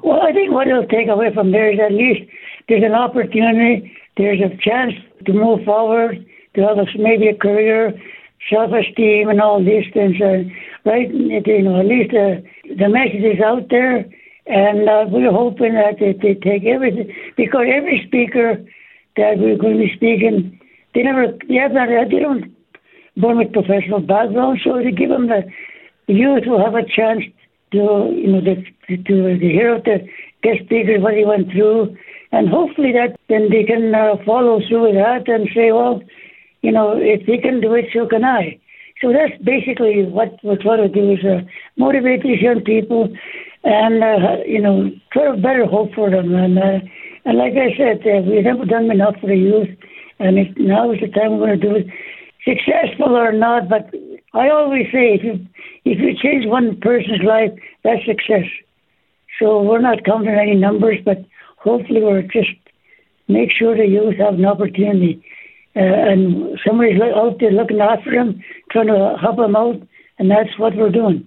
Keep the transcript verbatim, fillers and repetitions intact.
Well, I think what it'll take away from there is at least there's an opportunity, there's a chance to move forward, to have a, maybe a career, self-esteem, and all these things. Uh, right? You know, at least uh, the message is out there, and uh, we're hoping that they, they take everything, because every speaker that we're going to be speaking, they never, they have not, they don't born with professional background, so to give them the, the youth will have a chance to, you know, the, to, to hear of the guest speakers, what he went through, and hopefully that then they can uh, follow through with that and say, well, you know, if he can do it, so can I. So that's basically what we're trying to do, is uh, motivate these young people and, uh, you know, try to better hope for them. And, uh, and like I said, uh, we've never done enough for the youth, and it, now is the time we're going to do it. Successful or not, but I always say, if you if you change one person's life, that's success. So we're not counting any numbers, but hopefully we're just make sure the youth have an opportunity. Uh, and somebody's out there looking after them, trying to help them out, and that's what we're doing.